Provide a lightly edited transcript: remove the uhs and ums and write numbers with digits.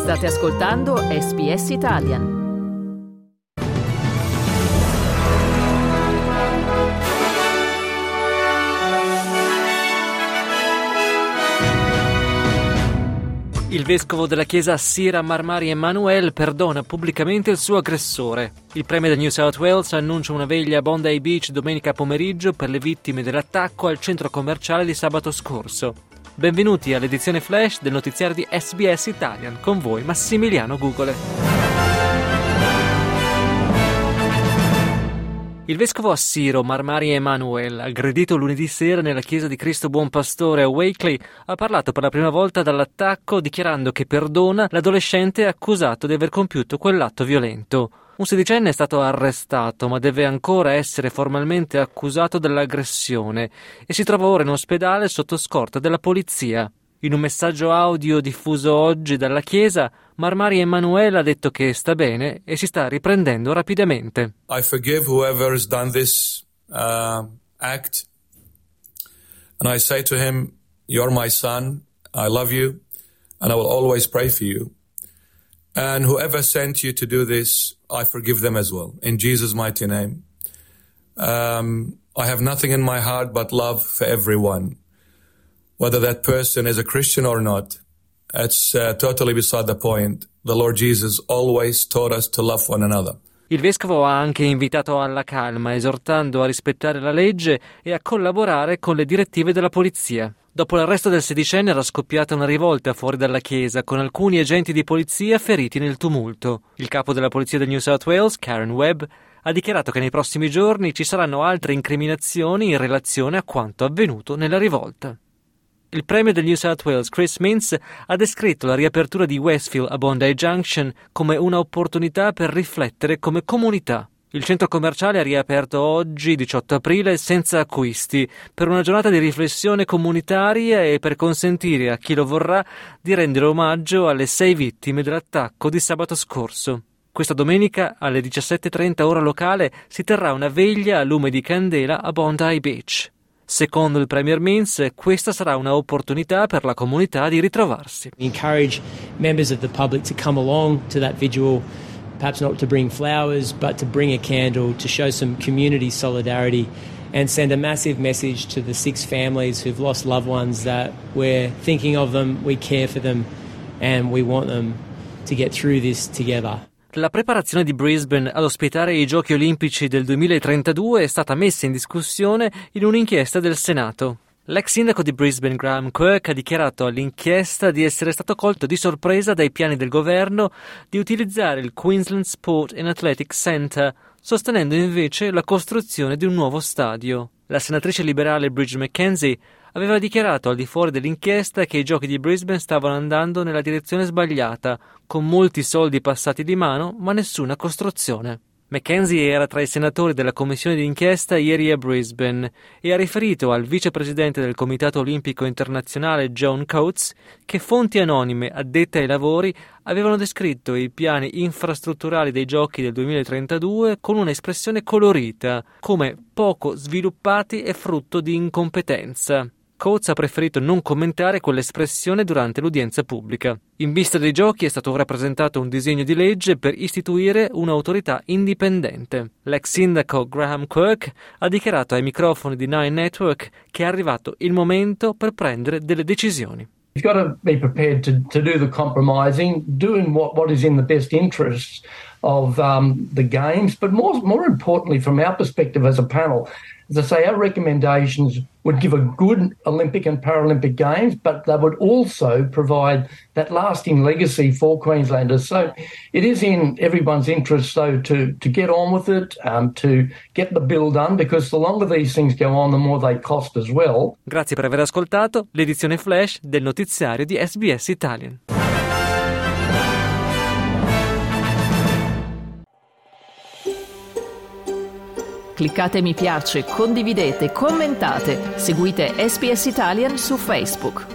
State ascoltando SBS Italian. Il vescovo della chiesa assira Marmari Emmanuel perdona pubblicamente il suo aggressore. Il premier del New South Wales annuncia una veglia a Bondi Beach domenica pomeriggio per le vittime dell'attacco al centro commerciale di sabato scorso. Benvenuti all'edizione flash del notiziario di SBS Italian, con voi Massimiliano Gugole. Il vescovo assiro Marmari Emmanuel, aggredito lunedì sera nella chiesa di Cristo Buon Pastore a Wakeley, ha parlato per la prima volta dall'attacco dichiarando che perdona l'adolescente accusato di aver compiuto quell'atto violento. Un sedicenne è stato arrestato, ma deve ancora essere formalmente accusato dell'aggressione e si trova ora in ospedale sotto scorta della polizia. In un messaggio audio diffuso oggi dalla Chiesa, Marmari Emmanuel ha detto che sta bene e si sta riprendendo rapidamente. I forgive whoever has done this act, and I say to him, "You're my son, I love you, and I will always pray for you. And whoever sent you to do this, I forgive them as well, in Jesus' mighty name. I have nothing in my heart but love for everyone. Whether that person is a Christian or not, it's totally beside the point. The Lord Jesus always taught us to love one another." Il vescovo ha anche invitato alla calma, esortando a rispettare la legge e a collaborare con le direttive della polizia. Dopo l'arresto del sedicenne era scoppiata una rivolta fuori dalla chiesa, con alcuni agenti di polizia feriti nel tumulto. Il capo della polizia del New South Wales, Karen Webb, ha dichiarato che nei prossimi giorni ci saranno altre incriminazioni in relazione a quanto avvenuto nella rivolta. Il premier del New South Wales, Chris Minns, ha descritto la riapertura di Westfield a Bondi Junction come un'opportunità per riflettere come comunità. Il centro commerciale ha riaperto oggi, 18 aprile, senza acquisti, per una giornata di riflessione comunitaria e per consentire a chi lo vorrà di rendere omaggio alle 6 vittime dell'attacco di sabato scorso. Questa domenica, alle 17:30 ora locale, si terrà una veglia a lume di candela a Bondi Beach. Secondo il premier Minns, questa sarà un'opportunità per la comunità di ritrovarsi. We encourage members of the public to come along to that vigil, perhaps not to bring flowers, but to bring a candle, to show some community solidarity and send a massive message to the 6 families who've lost loved ones that we're thinking of them, we care for them and we want them to get through this together. La preparazione di Brisbane ad ospitare i Giochi Olimpici del 2032 è stata messa in discussione in un'inchiesta del Senato. L'ex sindaco di Brisbane, Graham Quirk, ha dichiarato all'inchiesta di essere stato colto di sorpresa dai piani del governo di utilizzare il Queensland Sport and Athletic Centre, sostenendo invece la costruzione di un nuovo stadio. La senatrice liberale Bridget McKenzie aveva dichiarato al di fuori dell'inchiesta che i giochi di Brisbane stavano andando nella direzione sbagliata, con molti soldi passati di mano ma nessuna costruzione. McKenzie era tra i senatori della commissione d'inchiesta ieri a Brisbane e ha riferito al vicepresidente del Comitato Olimpico Internazionale John Coates che fonti anonime addette ai lavori avevano descritto i piani infrastrutturali dei giochi del 2032 con un'espressione colorita, come poco sviluppati e frutto di incompetenza. Coates ha preferito non commentare quell'espressione durante l'udienza pubblica. In vista dei giochi è stato ora presentato un disegno di legge per istituire un'autorità indipendente. L'ex sindaco Graham Quirk ha dichiarato ai microfoni di Nine Network che è arrivato il momento per prendere delle decisioni. You've got to be prepared to do the compromising, doing what is in the best interests of the games, but more importantly, from our perspective as a panel, as I say, our recommendations would give a good Olympic and Paralympic Games, but they would also provide that lasting legacy for Queenslanders. So it is in everyone's interest, though, to get on with it, to get the bill done, because the longer these things go on, the more they cost as well. Grazie per aver ascoltato l'edizione flash del notiziario di SBS Italian. Cliccate mi piace, condividete, commentate, seguite SBS Italian su Facebook.